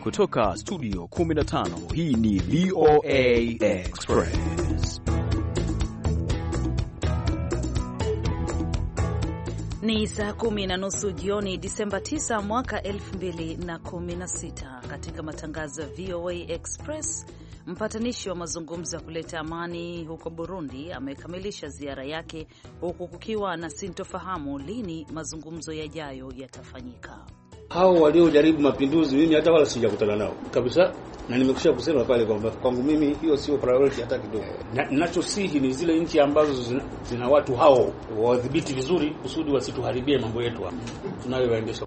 Kutoka studio 15 hii ni VOA Express. Ni saa 10:30 jioni Disemba 9 mwaka 2016. Katika matangazo ya VOA Express, mpatanishi wa mazungumzo ya kuleta amani huko Burundi amekamilisha ziara yake, huku kukiwa na sintofahamu lini mazungumzo yajayo yatafanyika. Hao waliojaribu mapinduzi mimi hata wala sijakutana nao kabisa, na nimekusha kusema pale kwamba kwangu mimi hiyo sio priority hata kidogo. Ninachosihi ni zile nchi ambazo zina watu hao wadhibiti vizuri kusudi wasituharibie mambo yetu tunayoendesha.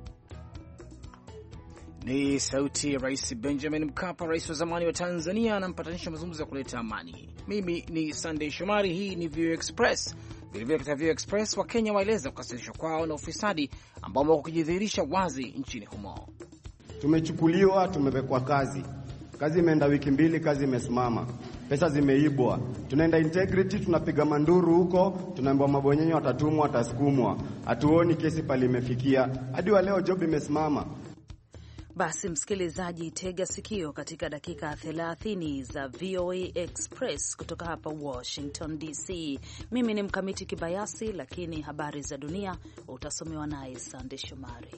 Ni sauti ya Rais Benjamin Mkapa, rais wa zamani wa Tanzania, na mpatanisha mazungumzo ya kuleta amani. Mimi ni Sunday Shomari, hii ni VOA Express. Vilevile katika VOA Express, Wakenya waeleza kukasirishwa kwao na ufisadi ambao umekuwa ukijidhihirisha wazi nchini humo. Tumechukuliwa, tumewekwa kazi imeenda wiki 2, kazi imesimama, pesa zimeibwa, tunaenda integrity, tunapiga manduru huko, tunaambiwa mabonyenyo watatumwa, watasukumwa, hatuoni kesi pale imefikia, hadi wa leo job imesimama. Basi msikilizaji, tega sikio katika dakika 30 za VOA Express kutoka hapa Washington DC. Mimi ni Mkamiti Kibayasi, lakini habari za dunia utasomewa naye Sande Shomari.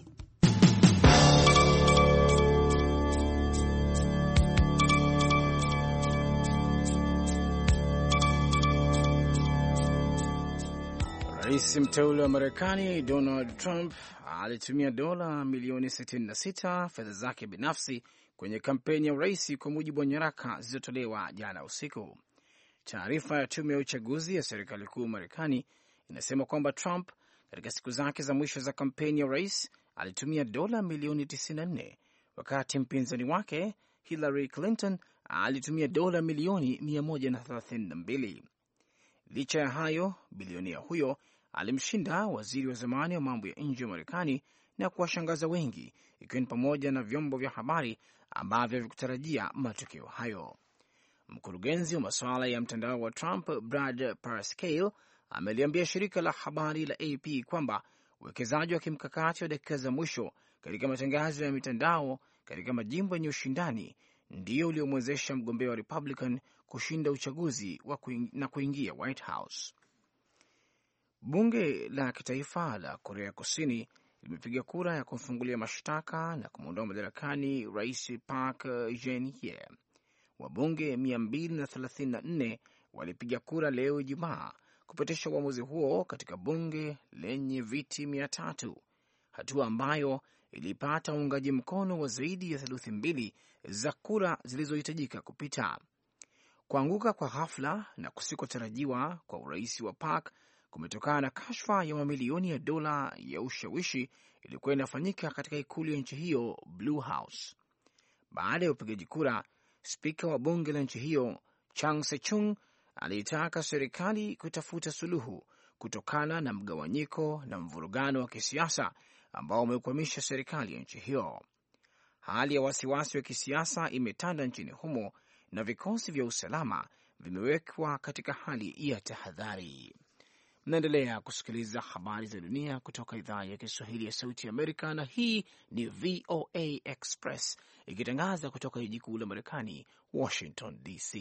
Rais mteule wa Marekani Donald Trump alitumia dola milioni 66 fedha zake binafsi kwenye kampeni ya urais, kwa mujibu wa nyaraka zilizotolewa jana usiku. Taarifa ya tume ya uchaguzi ya serikali kuu Marekani inasema kwamba Trump katika siku zake za mwisho za kampeni ya urais alitumia dola milioni 94, wakati mpinzani wake Hillary Clinton alitumia dola milioni 132. Licha ya hayo, bilionia huyo alimshinda waziri wa zamani wa mambo ya nje wa Marekani na kuwashangaza wengi, ikiwa ni pamoja na vyombo vya habari ambavyo havikutarajia matokeo hayo. Mkurugenzi wa masuala ya mtandao wa Trump, Brad Parscale, ameliambia shirika la habari la AP kwamba uwekezaji wa kimkakati wa dakika za mwisho katika matangazo ya mitandao katika majimbo yenye ushindani ndio uliomwezesha mgombea wa Republican kushinda uchaguzi na kuingia White House. Bunge la kitaifa la Korea Kusini limepiga kura ya kumfungulia mashtaka na kumwondoa madarakani Rais Park Geun-hye. Wabunge 234 walipiga kura leo Ijumaa kupitisha uamuzi huo katika bunge lenye viti 300, hatua ambayo ilipata uungaji mkono wa zaidi ya theluthi 2 za kura zilizohitajika kupita. Kuanguka kwa ghafla na kusikotarajiwa kwa urais wa Park kumetokana na kashfa ya mamilioni ya dola ya ushawishi ilikuwa inafanyika katika ikulu ya nchi hiyo, Blue House. Baada ya upigaji kura, spika wa bunge la nchi hiyo Chang Se-chung aliitaka serikali kutafuta suluhu kutokana na mgawanyiko na mvurugano wa kisiasa ambao umekwamisha serikali ya nchi hiyo. Hali ya wasiwasi wa kisiasa imetanda nchini humo na vikosi vya usalama vimewekwa katika hali ya tahadhari. Mnaendelea kusikiliza habari za dunia kutoka idhaa ya Kiswahili ya Sauti ya Amerika, na hii ni VOA Express ikitangaza kutoka jiji kuu la Marekani, Washington DC.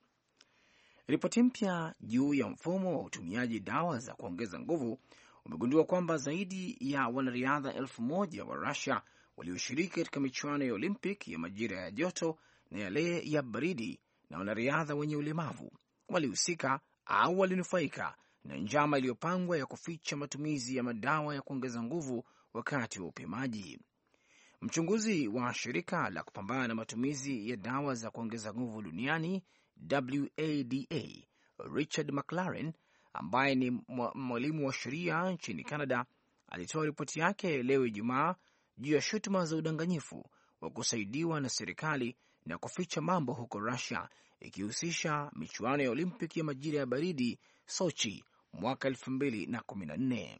Ripoti mpya juu ya mfumo wa utumiaji dawa za kuongeza nguvu umegundua kwamba zaidi ya wanariadha 1,000 wa Russia walioshiriki katika michuano ya Olympic ya majira ya joto na yale ya baridi na wanariadha wenye ulemavu walihusika au walinufaika na njama iliyopangwa ya kuficha matumizi ya madawa ya kuongeza nguvu wakati wa upimaji. Mchunguzi wa shirika la kupambana na matumizi ya dawa za kuongeza nguvu duniani WADA, Richard McLaren, ambaye ni mwalimu wa sheria nchini Canada, alitoa ripoti yake leo Ijumaa juu ya shutuma za udanganyifu wa kusaidiwa na serikali na kuficha mambo huko Russia, ikihusisha michuano ya Olympic ya majira ya baridi Sochi mwaka 2014.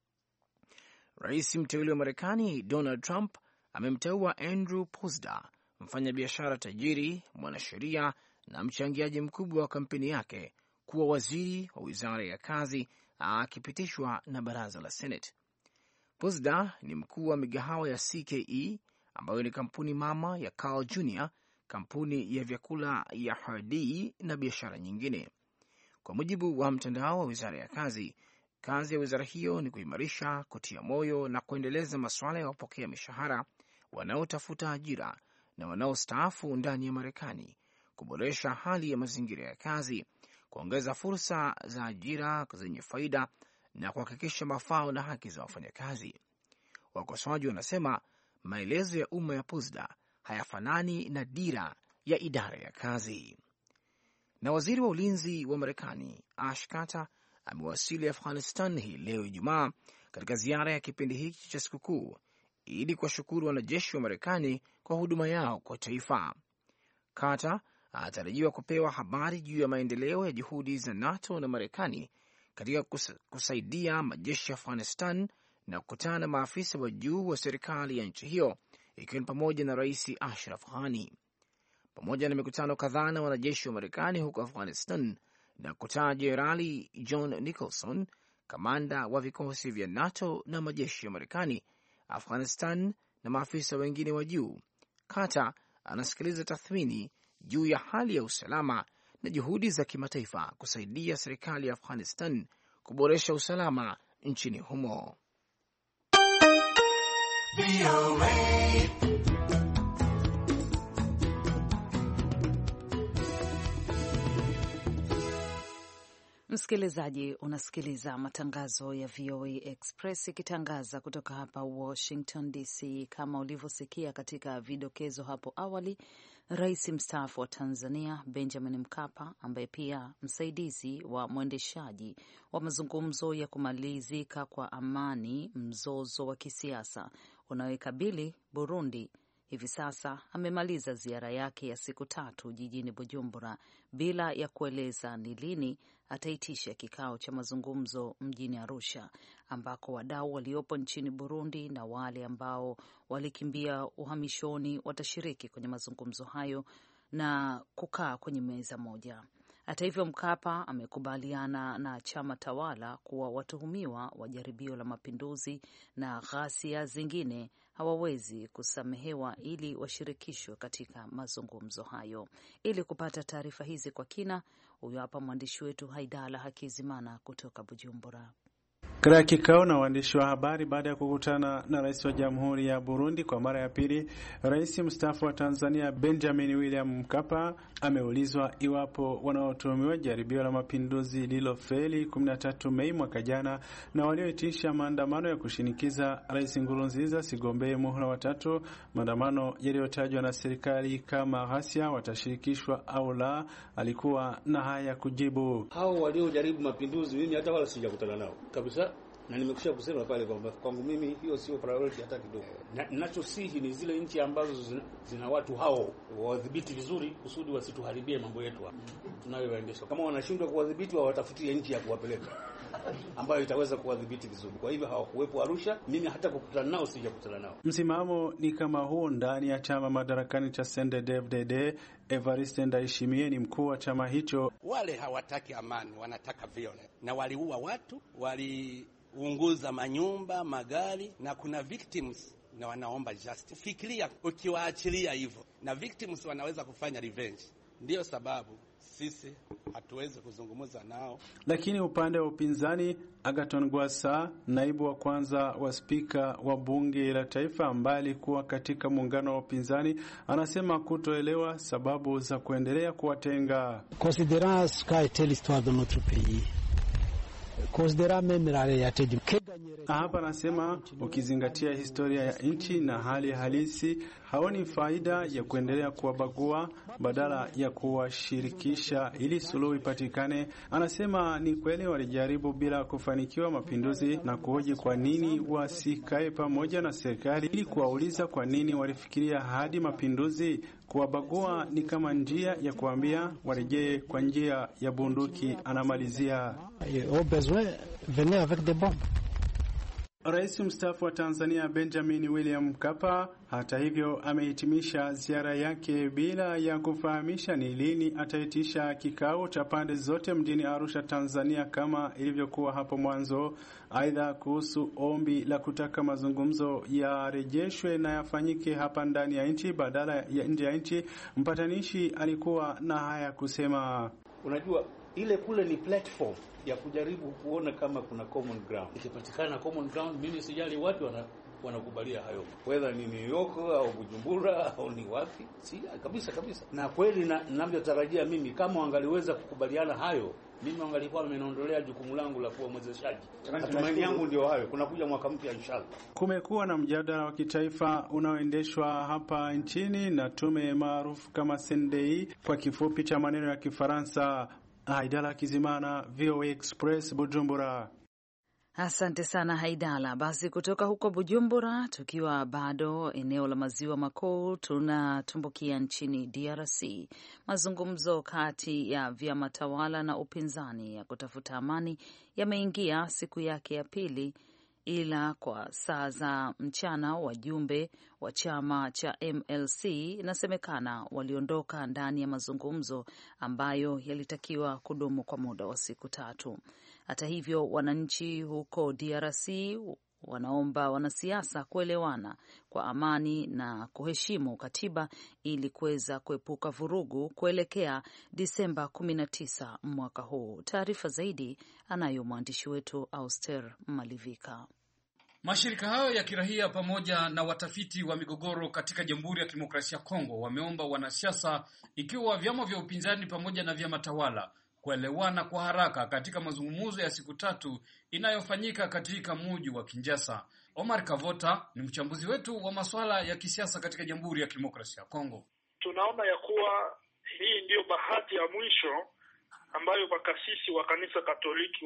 Rais mteule wa Marekani Donald Trump amemteua Andrew Posda, mfanyabiashara tajiri, mwanasheria na mchangiaji mkubwa wa kampeni yake, kuwa waziri wa wizara ya kazi, akipitishwa na baraza la Senate. Posda ni mkuu wa migahawa ya CKE ambayo ni kampuni mama ya Carl Jr., kampuni ya vyakula ya Hardee na biashara nyingine. Kwa mujibu wa mtandao wa wizara ya kazi, kazi ya wizara hiyo ni kuimarisha, kutia moyo na kuendeleza masuala ya wapokea mishahara, wanaotafuta ajira na wanaostaafu ndani ya Marekani, kuboresha hali ya mazingira ya kazi, kuongeza fursa za ajira zenye faida na kuhakikisha mafao na haki za wafanyakazi. Wakosoaji wanasema maelezo ya umma ya PUSDA hayafanani na dira ya idara ya kazi. Na waziri wa ulinzi wa Marekani Ash Carter amewasili Afghanistan hii leo Ijumaa katika ziara ya kipindi hiki cha sikukuu ili kuwashukuru wanajeshi wa Marekani kwa huduma yao kwa taifa. Carter anatarajiwa kupewa habari juu ya maendeleo ya juhudi za NATO na Marekani katika kusaidia majeshi ya Afghanistan na kukutana na maafisa wa juu wa serikali ya nchi hiyo, ikiwa ni pamoja na Rais Ashraf Ghani. Pamoja na mikutano kadhaa na wanajeshi wa Marekani huko Afghanistan na kukutana Jenerali John Nicholson, kamanda wa vikosi vya NATO na majeshi ya Marekani Afghanistan, na maafisa wengine wa juu, Carter anasikiliza tathmini juu ya hali ya usalama na juhudi za kimataifa kusaidia serikali ya Afghanistan kuboresha usalama nchini humo. Msikilizaji, unasikiliza matangazo ya VOA Express ikitangaza kutoka hapa Washington DC. Kama ulivyosikia katika vidokezo hapo awali, Rais mstaafu wa Tanzania Benjamin Mkapa, ambaye pia msaidizi wa mwendeshaji wa mazungumzo ya kumalizika kwa amani mzozo wa kisiasa unaoikabili Burundi, hivi sasa amemaliza ziara yake ya siku 3 jijini Bujumbura bila ya kueleza ni lini ataitisha kikao cha mazungumzo mjini Arusha, ambako wadau waliopo nchini Burundi na wale ambao walikimbia uhamishoni watashiriki kwenye mazungumzo hayo na kukaa kwenye meza moja. Hata hivyo, Mkapa amekubaliana na chama tawala kuwa watuhumiwa wa jaribio la mapinduzi na ghasia zingine hawawezi kusamehewa ili washirikishwe katika mazungumzo hayo. Ili kupata taarifa hizi kwa kina, huyo hapa mwandishi wetu Haidala Hakizimana kutoka Bujumbura. Katika kikao na waandishi wa habari baada ya kukutana na rais wa Jamhuri ya Burundi kwa mara ya pili, rais mstaafu wa Tanzania Benjamin William Mkapa ameulizwa iwapo wanaotuhumiwa jaribio la mapinduzi lililofeli 13 Mei mwaka jana na walioitisha maandamano ya kushinikiza Rais Nkurunziza sigombee muhula wa 3, maandamano yaliyotajwa na serikali kama ghasia, watashirikishwa au la. Alikuwa na haya kujibu: hao waliojaribu mapinduzi mimi hata wala sijakutana nao kabisa, na nimekwisha kusema pale kwamba kwangu mimi hiyo sio priority hata kidogo. Ninachosihi ni zile nchi ambazo zina watu hao wadhibiti vizuri kusudi wasituharibie mambo yetu tunayoendesha. Kama wanashindwa kuwadhibiti, watafutie nchi ya kuwapeleka ambayo itaweza kuwadhibiti vizuri. Kwa hivyo hawakuwepo Arusha, mimi hata kukutana nao sijakutana nao. Msimamo ni kama huo ndani ya chama madarakani cha CNDD-FDD. Evariste Ndayishimiye ni mkuu wa chama hicho. Wale hawataki amani, wanataka violence, na waliua watu, waliunguza manyumba, magari, na kuna victims na wanaomba justice. Fikiria ukiwaachilia hivyo, na victims wanaweza kufanya revenge. Ndiyo sababu sisi hatuwezi kuzungumza nao. Lakini upande wa upinzani, Agathon Rwasa, naibu wa kwanza wa spika wa bunge la taifa ambaye alikuwa katika muungano wa upinzani, anasema kutoelewa sababu za kuendelea kuwatenga. Considérant ce qu'a été l'histoire de notre pays, considérant même la réalité du hapa anasema ukizingatia historia ya nchi na hali halisi, haoni faida ya kuendelea kuwabagua badala ya kuwashirikisha ili suluhu ipatikane. Anasema ni kweli walijaribu bila kufanikiwa mapinduzi, na kuhoji kwa nini wasikae pamoja na serikali ili kuwauliza kwa nini walifikiria hadi mapinduzi. Kuwabagua ni kama njia ya kuambia warejee kwa njia ya bunduki, anamalizia. Rais mstaafu wa Tanzania Benjamin William Mkapa hata hivyo amehitimisha ziara yake bila ya kufahamisha ni lini ataitisha kikao cha pande zote mjini Arusha, Tanzania kama ilivyokuwa hapo mwanzo. Aidha, kuhusu ombi la kutaka mazungumzo yarejeshwe na yafanyike hapa ndani ya nchi badala ya nje ya nchi, mpatanishi alikuwa na haya kusema. Unajua ile kule ni platform ya kujaribu kuona kama kuna common ground. Ikipatikana common ground, mimi sijali watu wanakubalia hayo, whether ni New York au Bujumbura au ni wapi, si kabisa. Na kweli ninavyotarajia mimi, kama wangaliweza kukubaliana hayo, mimi wangalikuwa wameniondolea jukumu langu la kuwa mwezeshaji. Matumaini yangu ndio hayo, kunakuja mwaka mpya inshallah. Kumekuwa na mjadala wa kitaifa unaoendeshwa hapa nchini na tume maarufu kama CNDI kwa kifupi cha maneno ya Kifaransa. Haidala Kizimana, VOA Express, Bujumbura. Asante sana Haidala. Basi kutoka huko Bujumbura, tukiwa bado eneo la maziwa makuu, tunatumbukia nchini DRC. Mazungumzo kati ya vyama tawala na upinzani ya kutafuta amani yameingia siku yake ya pili, ila kwa saa za mchana wajumbe wa chama cha MLC inasemekana waliondoka ndani ya mazungumzo ambayo yalitakiwa kudumu kwa muda wa siku 3. Hata hivyo, wananchi huko DRC wanaomba wanasiasa kuelewana kwa amani na kuheshimu katiba ili kuweza kuepuka vurugu kuelekea Disemba 19 mwaka huu. Taarifa zaidi anayo mwandishi wetu Auster Malivika. Mashirika hayo ya kirahia pamoja na watafiti wa migogoro katika Jamhuri ya Kidemokrasia ya Kongo wameomba wanasiasa, ikiwa vyama vya upinzani pamoja na vyama tawala, kuelewana kwa haraka katika mazungumzo ya siku 3 inayofanyika katika mji wa Kinshasa. Omar Kavota ni mchambuzi wetu wa masuala ya kisiasa katika Jamhuri ya Kidemokrasia ya Kongo. Tunaona ya kuwa hii ndiyo bahati ya mwisho ambayo makasisi wa kanisa Katoliki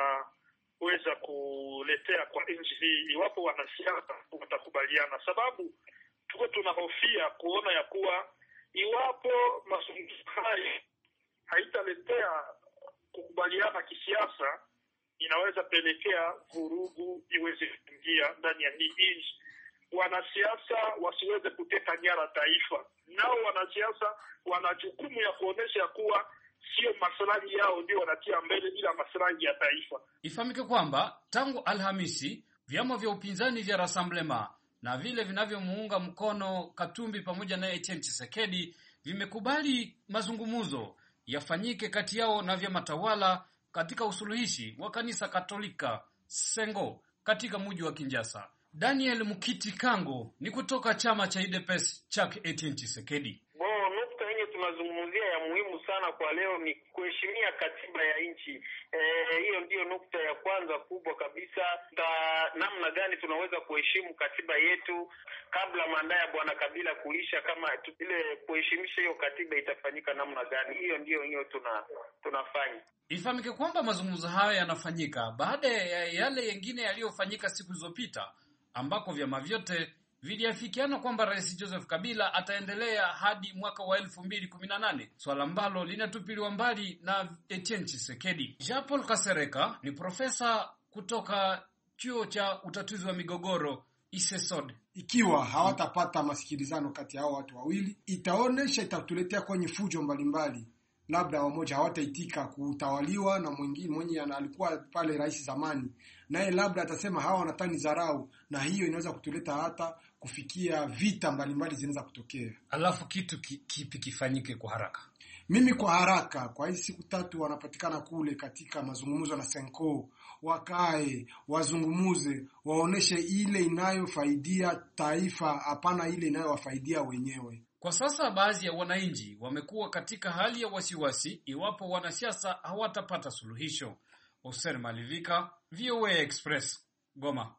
wanaweza kuletea kwa nchi hii iwapo wanasiasa watakubaliana, sababu tuko tunahofia kuona ya kuwa iwapo mazungumzo haya haitaletea kukubaliana kisiasa, inaweza pelekea vurugu iweze kuingia ndani ya hii nchi. Wanasiasa wasiweze kuteka nyara taifa. Nao wanasiasa wana jukumu ya kuonesha kuwa sio maslahi yao ndio wanatia mbele, ila maslahi ya taifa. Ifahamike kwamba tangu Alhamisi vyama vya upinzani vya Rassemblement na vile vinavyomuunga mkono Katumbi pamoja na Etienne Tshisekedi vimekubali mazungumzo yafanyike kati yao na vyama tawala katika usuluhishi wa kanisa Katolika Sengo katika mji wa Kinshasa. Daniel Mukiti Kango ni kutoka chama cha UDPS cha Etienne Tshisekedi. Nukta yenye tunazungumzia ya muhimu sana kwa leo ni kuheshimia katiba ya nchi. Hiyo ndiyo nukta ya kwanza kubwa kabisa. Namna gani tunaweza kuheshimu katiba yetu kabla mandaa ya Bwana Kabila kuisha, kama ile kuheshimisha hiyo katiba itafanyika namna gani? Hiyo ndiyo tunafanya. Ifahamike kwamba mazungumzo hayo yanafanyika baada ya yale yengine yaliyofanyika siku zilizopita ambako vyama vyote viliafikiana kwamba Rais Joseph Kabila ataendelea hadi mwaka wa 2018, swala ambalo linatupiliwa mbali na Etienne Tshisekedi. Jean Paul Kasereka ni profesa kutoka chuo cha utatuzi wa migogoro ISESOD. Ikiwa hawatapata masikilizano kati ya hao watu wawili, itatuletea kwenye fujo mbalimbali. Labda wamoja hawataitika kutawaliwa na mwingine mwenye alikuwa pale rais zamani, naye labda atasema hawa wanatani dharau, na hiyo inaweza kutuleta hata kufikia vita mbalimbali zinaweza kutokea. Alafu kitu kipi kifanyike kwa haraka? Mimi kwa haraka, kwa hizi siku 3 wanapatikana kule katika mazungumzo na Senko, wakae wazungumuze, waoneshe ile inayofaidia taifa, hapana ile inayowafaidia wenyewe. Kwa sasa baadhi ya wananchi wamekuwa katika hali ya wasiwasi iwapo wanasiasa hawatapata suluhisho. Oser Malivika, VOA Express, Goma.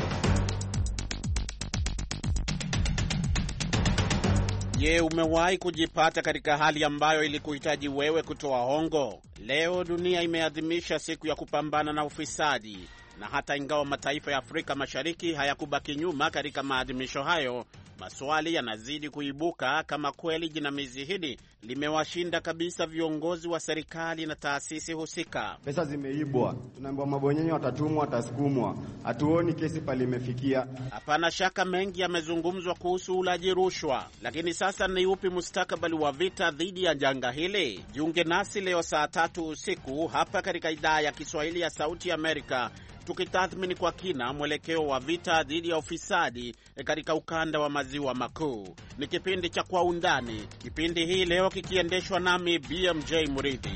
Je, umewahi kujipata katika hali ambayo ilikuhitaji wewe kutoa hongo? Leo dunia imeadhimisha siku ya kupambana na ufisadi, na hata ingawa mataifa ya Afrika Mashariki hayakubaki nyuma katika maadhimisho hayo, Maswali yanazidi kuibuka kama kweli jinamizi hili limewashinda kabisa viongozi wa serikali na taasisi husika. Pesa zimeibwa, tunaambiwa mabonyenyo watatumwa, watasukumwa. Hatuoni kesi pale imefikia. Hapana shaka mengi yamezungumzwa kuhusu ulaji rushwa, lakini sasa ni upi mustakabali wa vita dhidi ya janga hili? Jiunge nasi leo saa 3 usiku hapa katika idhaa ya Kiswahili ya Sauti ya Amerika, tukitathmini kwa kina mwelekeo wa vita dhidi ya ufisadi katika ukanda wa maziwa makuu. Ni kipindi cha Kwa Undani, kipindi hii leo kikiendeshwa nami BMJ Muridhi.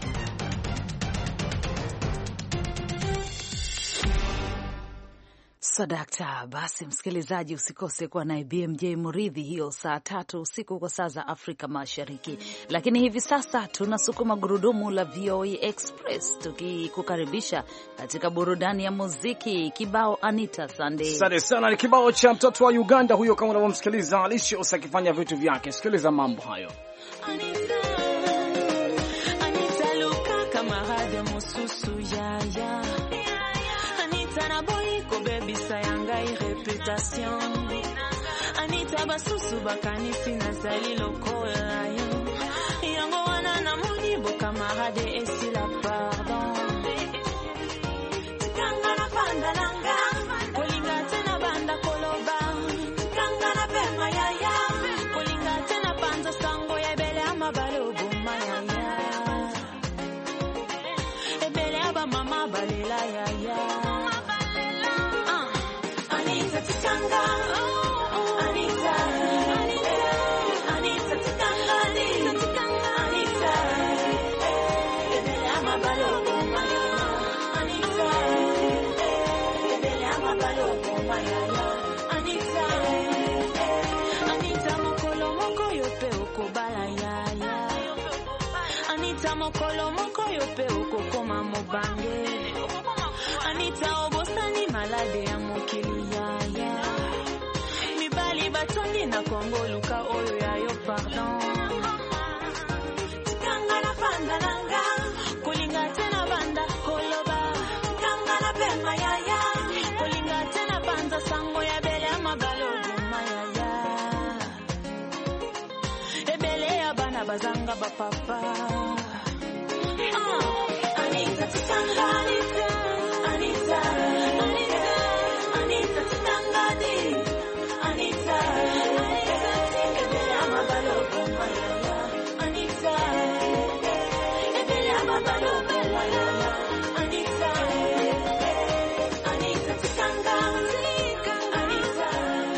Sadakta, basi msikilizaji, usikose kuwa naye BMJ Muridhi hiyo saa 3 usiku kwa saa za Afrika Mashariki. Lakini hivi sasa tunasukuma gurudumu la VOA Express tukikukaribisha katika burudani ya muziki. Kibao Anita Sunday. Asante sana, ni kibao cha mtoto wa Uganda huyo, kama unavyomsikiliza Alicious akifanya vitu vyake. Sikiliza mambo hayo. Anita luka kama hade mususu ya Anita na boy ko baby sayanga i reputation. Anita basusu bakanisi na zali lokola yo. Yango wana na muni bo kama hade esila pardon. Tikanga na pandalanga kolinga tena banda koloba. Tikanga na pema yaya kolinga tena panza sango ya bele ama balobo mayaya. Ebele aba mama balela yaya. Anita tikanga, Anita, Anita tikanga, Anita, ebele ama balobo mayaya. Anita, ebele ama balobo mayaya. Anita, Anita mokolo moko yope okobala yaya. Anita mokolo moko yope okokoma mobange. Anita obosani malade ya mokili yaya. Mibali batondi na Kongo luka oyo yayo pardon. Tikanga na panda nanga kulinga tena banda koloba. Tikanga na pema yaya kulinga tena panza sango ya bele ama balobo mayaya. Ebele ya bana bazanga bapapa. Anita tikanga, Anita, Anita, Anita, Anita tikanga di, Anita, ebele ama balobo mayaya. Anita, ebele ama balobo mayaya. Anita, Anita tikanga, Anita.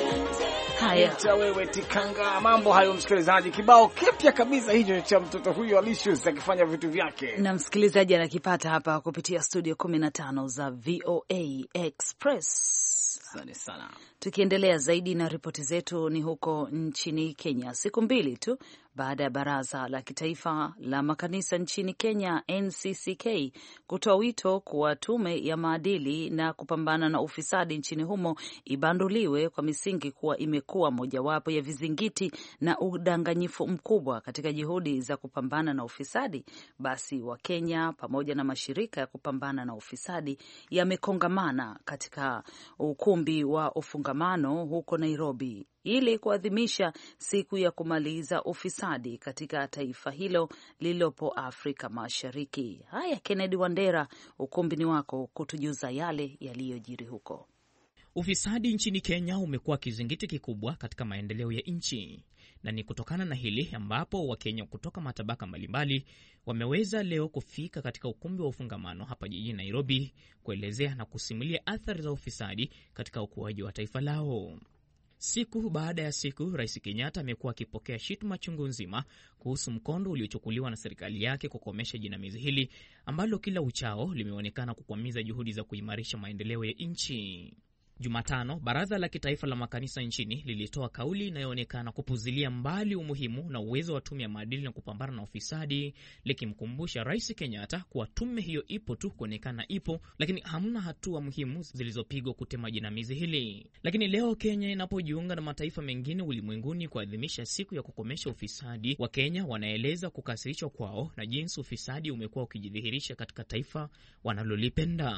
Haya, wewe tikanga, mambo hayo msikilizaji. Kibao kipya kabisa hicho cha mtoto huyo Alicious akifanya vitu vyake. Na msikilizaji anakipata hapa kupitia studio 15 za VOA Express. Asante sana. Tukiendelea zaidi na ripoti zetu, ni huko nchini Kenya. Siku 2 tu baada ya Baraza la Kitaifa la Makanisa nchini Kenya NCCK kutoa wito kuwa tume ya maadili na kupambana na ufisadi nchini humo ibanduliwe kwa misingi kuwa imekuwa mojawapo ya vizingiti na udanganyifu mkubwa katika juhudi za kupambana na ufisadi, basi Wakenya pamoja na mashirika ya kupambana na ufisadi yamekongamana katika ukumbi wa ufungamano huko Nairobi ili kuadhimisha siku ya kumaliza ufisadi katika taifa hilo lililopo Afrika Mashariki. Haya, Kennedy Wandera, ukumbi ni wako kutujuza yale yaliyojiri huko. Ufisadi nchini Kenya umekuwa kizingiti kikubwa katika maendeleo ya nchi, na ni kutokana na hili ambapo Wakenya kutoka matabaka mbalimbali wameweza leo kufika katika ukumbi wa ufungamano hapa jijini Nairobi kuelezea na kusimulia athari za ufisadi katika ukuaji wa taifa lao. Siku baada ya siku, Rais Kenyatta amekuwa akipokea shutuma chungu nzima kuhusu mkondo uliochukuliwa na serikali yake kukomesha jinamizi hili ambalo kila uchao limeonekana kukwamiza juhudi za kuimarisha maendeleo ya nchi. Jumatano, Baraza la Kitaifa la Makanisa nchini lilitoa kauli inayoonekana kupuzilia mbali umuhimu na uwezo wa tume ya maadili na kupambana na ufisadi, likimkumbusha Rais Kenyatta kuwa tume hiyo ipo tu kuonekana ipo, lakini hamna hatua muhimu zilizopigwa kutema jinamizi hili. Lakini leo Kenya inapojiunga na mataifa mengine ulimwenguni kuadhimisha siku ya kukomesha ufisadi, Wakenya wanaeleza kukasirishwa kwao na jinsi ufisadi umekuwa ukijidhihirisha katika taifa wanalolipenda.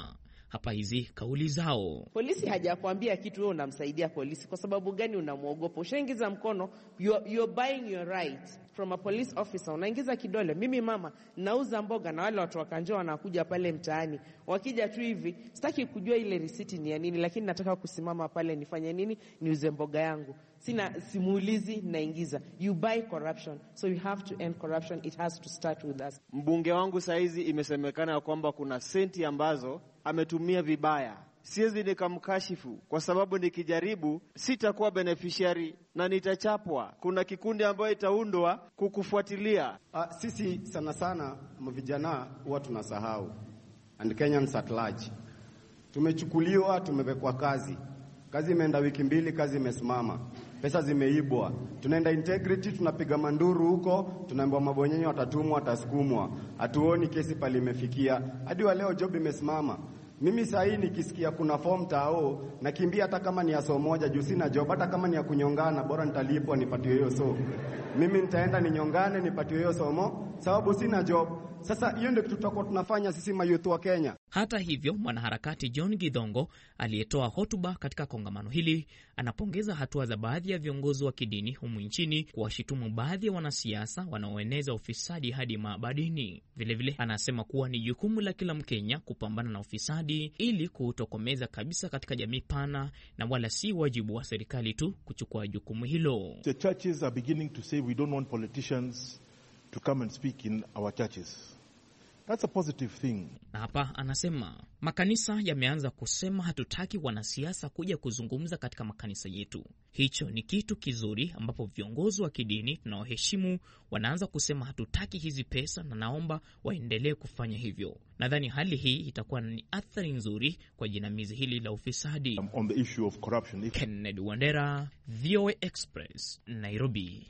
Hapa hizi kauli zao. Polisi hajakwambia kitu, wewe unamsaidia polisi. Kwa sababu gani unamuogopa? Ushaingiza mkono, you're buying your right from a police officer. Unaingiza kidole. Mimi mama nauza mboga na wale watu wakanjao wanakuja pale mtaani. Wakija tu hivi, sitaki kujua ile risiti ni ya nini, lakini nataka kusimama pale nifanye nini? Niuze mboga yangu. Sina simulizi, naingiza. You buy corruption. So you have to end corruption. It has to start with us. Mbunge wangu saizi imesemekana kwamba kuna senti ambazo ametumia vibaya. Siwezi nikamkashifu kwa sababu nikijaribu sitakuwa beneficiary na nitachapwa. Kuna kikundi ambayo itaundwa kukufuatilia. Sisi sana sana vijana huwa tunasahau, and Kenyans at large. Tumechukuliwa, tumewekwa kazi. Kazi imeenda wiki 2, kazi imesimama. Pesa zimeibwa. Tunaenda integrity, tunapiga manduru huko, tunaambiwa mabonyenye watatumwa, watasukumwa. Hatuoni kesi pale imefikia. Hadi wa leo job imesimama. Mimi saa hii nikisikia kuna form tao, nakimbia hata kama ni ya somo moja juu sina job, hata kama ni ya kunyongana bora nitalipwa nipatiwe hiyo so. Mimi nitaenda ninyongane nipatiwe hiyo somo sababu sina job. Sasa hiyo ndio tutakuwa tunafanya sisi mayouth wa Kenya. Hata hivyo, mwanaharakati John Githongo aliyetoa hotuba katika kongamano hili anapongeza hatua za baadhi ya viongozi wa kidini humu nchini kuwashitumu baadhi ya wanasiasa wanaoeneza ufisadi hadi maabadini. Vilevile anasema kuwa ni jukumu la kila Mkenya kupambana na ufisadi ili kuutokomeza kabisa katika jamii pana, na wala si wajibu wa serikali tu kuchukua jukumu hilo. The churches are beginning to say we don't want politicians to come and speak in our churches. That's a positive thing. Na hapa anasema makanisa yameanza kusema hatutaki wanasiasa kuja kuzungumza katika makanisa yetu. Hicho ni kitu kizuri ambapo viongozi wa kidini tunaoheshimu wanaanza kusema hatutaki hizi pesa, na naomba waendelee kufanya hivyo. Nadhani hali hii itakuwa ni athari nzuri kwa jinamizi hili la ufisadi. On the issue of corruption. Kennedy Wandera, VOA Express, Nairobi.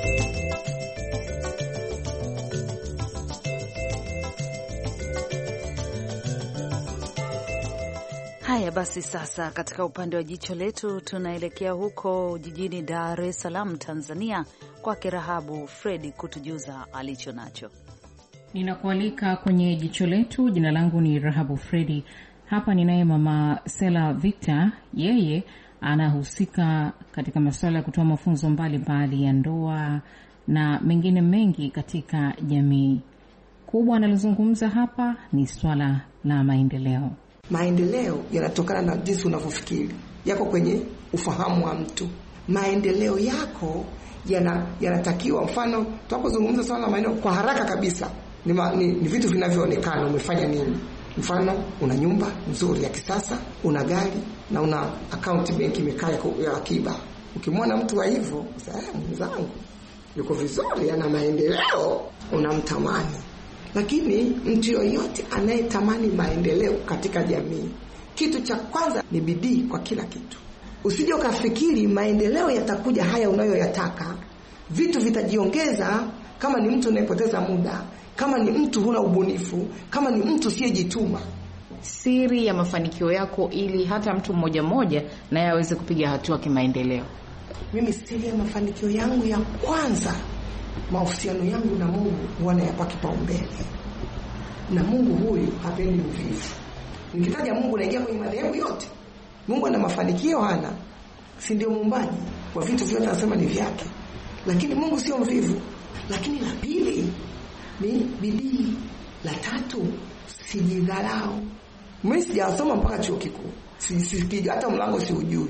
Haya basi, sasa katika upande wa jicho letu tunaelekea huko jijini Dar es Salaam, Tanzania, kwake Rahabu Fredi kutujuza alicho nacho. Ninakualika kwenye jicho letu. Jina langu ni Rahabu Fredi. Hapa ninaye mama Sela Victor. Yeye anahusika katika masuala ya kutoa mafunzo mbalimbali ya ndoa na mengine mengi katika jamii. Kubwa analozungumza hapa ni swala la maendeleo. Maendeleo yanatokana na jinsi unavyofikiri. Yako kwenye ufahamu wa mtu. Maendeleo yako yanatakiwa, mfano tunapozungumza swala la maendeleo kwa haraka kabisa ni vitu vinavyoonekana. Umefanya nini? Mfano una nyumba nzuri ya kisasa, una gari na una account bank imekaa ya akiba. Ukimwona mtu wa hivyo, mwenzangu yuko vizuri, ana maendeleo, unamtamani. Lakini mtu yoyote anayetamani maendeleo katika jamii, kitu cha kwanza ni bidii kwa kila kitu. Usije ukafikiri maendeleo yatakuja haya unayoyataka. Vitu vitajiongeza kama ni mtu unayepoteza muda, kama ni mtu huna ubunifu, kama ni mtu usiyejituma. Siri ya mafanikio yako ili hata mtu mmoja mmoja naye aweze kupiga hatua kimaendeleo. Mimi siri ya mafanikio yangu ya kwanza, mahusiano yangu na Mungu huwa nayapa kipaumbele. Na Mungu huyu hapendi uvivu. Nikitaja Mungu naingia kwenye madhehebu yote. Mungu ana mafanikio hana. Si ndio muumbaji? Kwa vitu vyote anasema ni vyake. Lakini Mungu sio mvivu. Lakini la pili ni bidii. La tatu sijidharau. Mimi sijasoma mpaka chuo kikuu. Sipigi hata mlango siujui.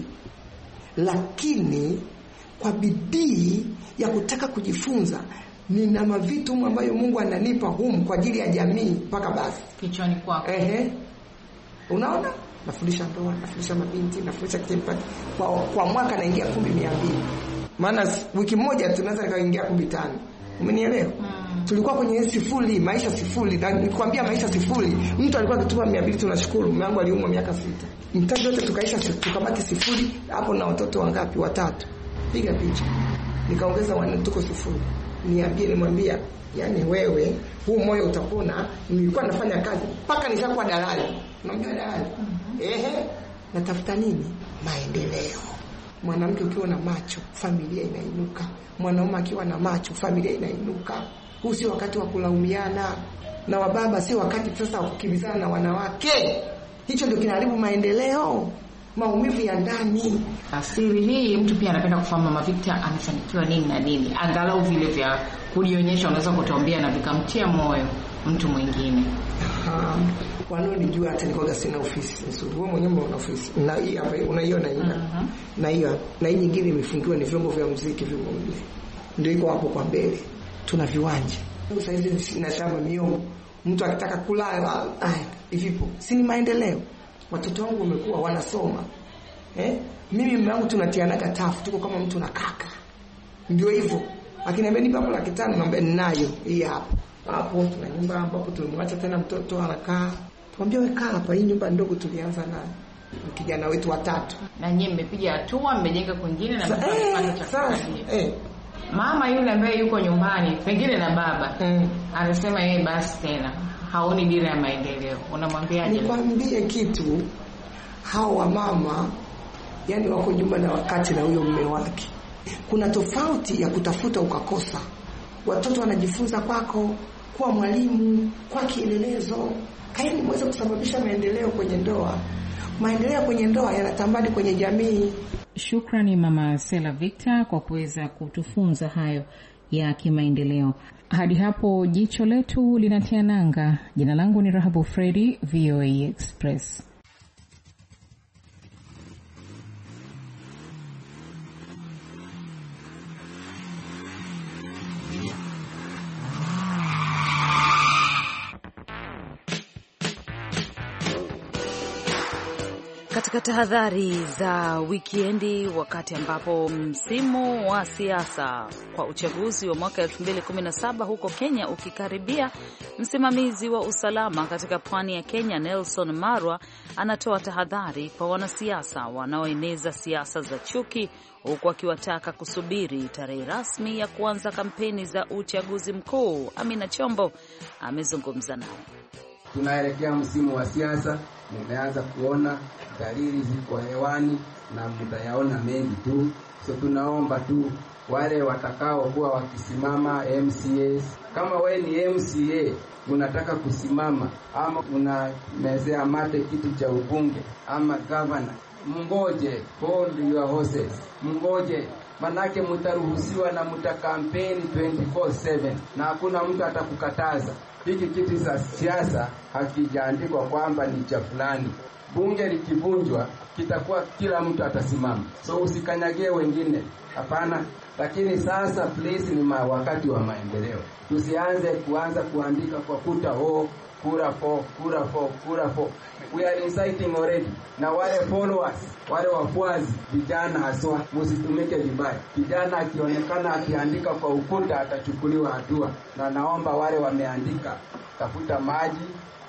Lakini kwa bidii ya kutaka kujifunza, nina mavitu ambayo Mungu ananipa humu kwa ajili ya jamii mpaka basi kichwani kwako. Unaona? Nafundisha ndoa, nafundisha mabinti, nafundisha kitempati. Kwa mwaka naingia 200. Maana wiki moja tunaweza kaingia 15. Umenielewa? Tulikuwa kwenye sifuri, maisha sifuri. Na nikwambia maisha sifuri, mtu alikuwa akitupa 200 tunashukuru. Mume wangu aliumwa miaka 6. Mtaji wote tukaisha, tukabaki sifuri. Hapo na watoto wangapi? 3. Piga picha. Nikaongeza 1, tuko sifuri. Nimwambia, yani wewe huu moyo utapona. Nilikuwa nafanya kazi mpaka nishakuwa dalali. Unamjua dalali? Natafuta nini? Maendeleo. Mwanamke ukiwa na macho, familia inainuka. Mwanaume akiwa na macho, familia inainuka. Huu sio wakati wa kulaumiana. Na wababa sio wakati sasa wa kukimbizana na wanawake. Hicho ndio kinaharibu maendeleo, maumivu ya ndani. Asili hii mtu pia anapenda kufahamu Mama Victor amefanikiwa nini na nini, angalau vile vya kujionyesha unaweza kutuambia na vikamtia moyo mtu mwingine. Wanaonijua hata nikoga sina ofisi nzuri. Wewe mwenyewe una ofisi. Na hii hapa unaiona hii. Na hiyo na hii nyingine imefungiwa ni vyombo vya muziki vimoja. Ndio iko hapo kwa mbele. Tuna viwanja. Sasa hizi na shamba miongo. Mtu akitaka kulala hivipo. Si ni maendeleo. Watoto wangu wamekuwa wanasoma. Mimi mume wangu tunatianaga tafu, tuko kama mtu na kaka. Ndio hivyo. Akiniambia nipa hapo 500 naomba ninayo hii hapa. Hapo tuna nyumba ambapo tulimwacha tena mtoto anakaa. Tuambie wewe kaa hapa, hii nyumba ndogo tulianza na kijana wetu watatu. Na nyinyi mmepiga hatua, mmejenga kwingine na mfano cha familia. Mama yule ambaye yuko nyumbani, pengine na baba, anasema yeye basi tena haoni dira ya maendeleo. Unamwambiaje? Nikwambie kitu, hao wa mama yani wako nyuma na wakati na huyo mume wake. Kuna tofauti ya kutafuta ukakosa. Watoto wanajifunza kwako, kuwa mwalimu, kwa kielelezo. Kaeni mweze kusababisha maendeleo kwenye ndoa. Maendeleo kwenye ndoa yanatambadi kwenye jamii. Shukrani Mama Sela Victor kwa kuweza kutufunza hayo ya kimaendeleo. Hadi hapo jicho letu linatia nanga. Jina langu ni Rahabu Fredi, VOA Express. Katika tahadhari za wikendi, wakati ambapo msimu wa siasa kwa uchaguzi wa mwaka 2017 huko Kenya ukikaribia, msimamizi wa usalama katika pwani ya Kenya Nelson Marwa anatoa tahadhari kwa wanasiasa wanaoeneza siasa za chuki, huku akiwataka kusubiri tarehe rasmi ya kuanza kampeni za uchaguzi mkuu. Amina Chombo amezungumza naye. Tunaelekea msimu wa siasa, nimeanza kuona dalili ziko hewani na mtayaona mengi tu. So tunaomba tu wale watakao kuwa wakisimama MCAs, kama we ni MCA unataka kusimama ama unamezea mate kiti cha ubunge ama governor, mngoje, hold your horses, mngoje, manake mtaruhusiwa na mtakampeni 24/7 na hakuna mtu atakukataza. Hiki kiti za siasa hakijaandikwa kwamba ni cha fulani. Bunge likivunjwa kitakuwa kila mtu atasimama. So usikanyagie wengine. Hapana. Lakini sasa please ni wakati wa maendeleo. Tusianze kuandika kwa kuta kura for. We are inciting already. Na wale followers, wale wafuazi, vijana haswa, msitumike vibaya. Kijana akionekana akiandika kwa ukuta atachukuliwa hatua. Na naomba wale wameandika, tafuta maji,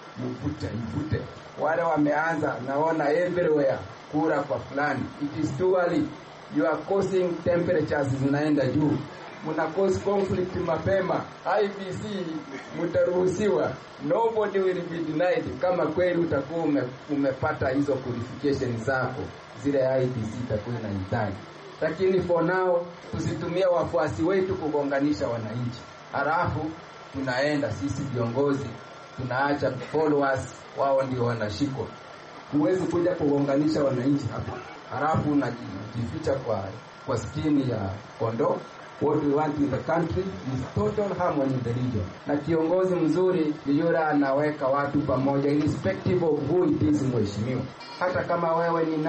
mvute. Wale wameanza, naona everywhere, kura kwa fulani. It is too early. You are causing temperatures zinaenda juu. Muna cause conflict mapema. IBC mtaruhusiwa. Nobody will be denied. Kama kweli utakuwa umepata hizo qualification zako, zile IBC itakuwa inahitaji. Lakini for now tusitumie wafuasi wetu kugonganisha wananchi. Halafu tunaenda sisi viongozi tunaacha followers wao ndio wanashikwa. Huwezi kuja kugonganisha wananchi hapa. Halafu unajificha kwa skin ya kondoo. What we want in the country is total harmony in the region. Na kiongozi mzuri ni yule anaweka watu pamoja irrespective of who it is, mheshimiwa. Hata kama wewe ni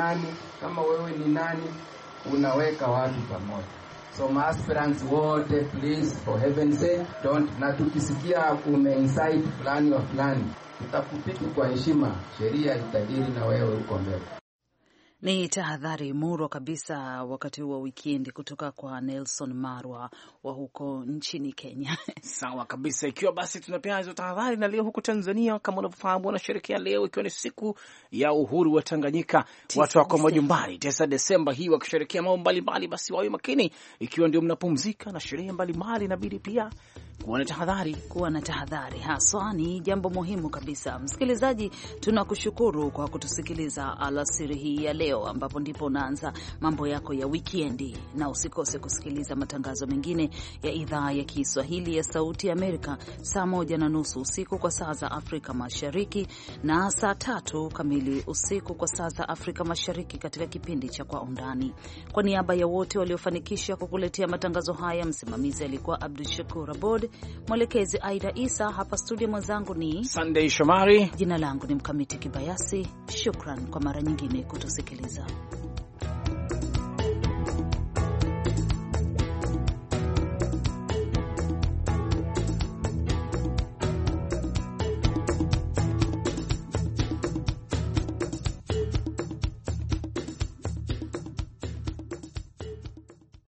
nani, unaweka watu pamoja. So aspirants wote, please, for heaven's sake, don't. Na tukisikia umeinsight fulani wa fulani, tutakupiki kwa heshima, sheria itadili na wewe uko mbele. Ni tahadhari muro kabisa wakati wa weekend kutoka kwa Nelson Marwa wa huko nchini Kenya. Sawa kabisa. Ikiwa basi tunapeana hizo tahadhari, na leo huko Tanzania kama unavyofahamu wanasherehekea leo ikiwa ni siku ya uhuru wa Tanganyika. Watu wako majumbani 9 Desemba hii wakisherehekea mambo mbalimbali, basi wawe makini ikiwa ndio mnapumzika na sherehe mbalimbali, inabidi pia kuwa na tahadhari haswa ni jambo muhimu kabisa. Msikilizaji, tunakushukuru kwa kutusikiliza alasiri hii ya leo, ambapo ndipo unaanza mambo yako ya wikendi, na usikose kusikiliza matangazo mengine ya idhaa ya Kiswahili ya Sauti ya Amerika saa 1:30 usiku kwa saa za Afrika Mashariki na saa 3 kamili usiku kwa saa za Afrika Mashariki katika kipindi cha Kwa Undani. Kwa niaba ya wote waliofanikisha kukuletea matangazo haya, msimamizi alikuwa Abdul Shakur Abod, mwelekezi Aida Isa, hapa studio mwenzangu ni Sunday Shomari, jina langu ni Mkamiti Kibayasi. Shukran kwa mara nyingine kutusikiliza.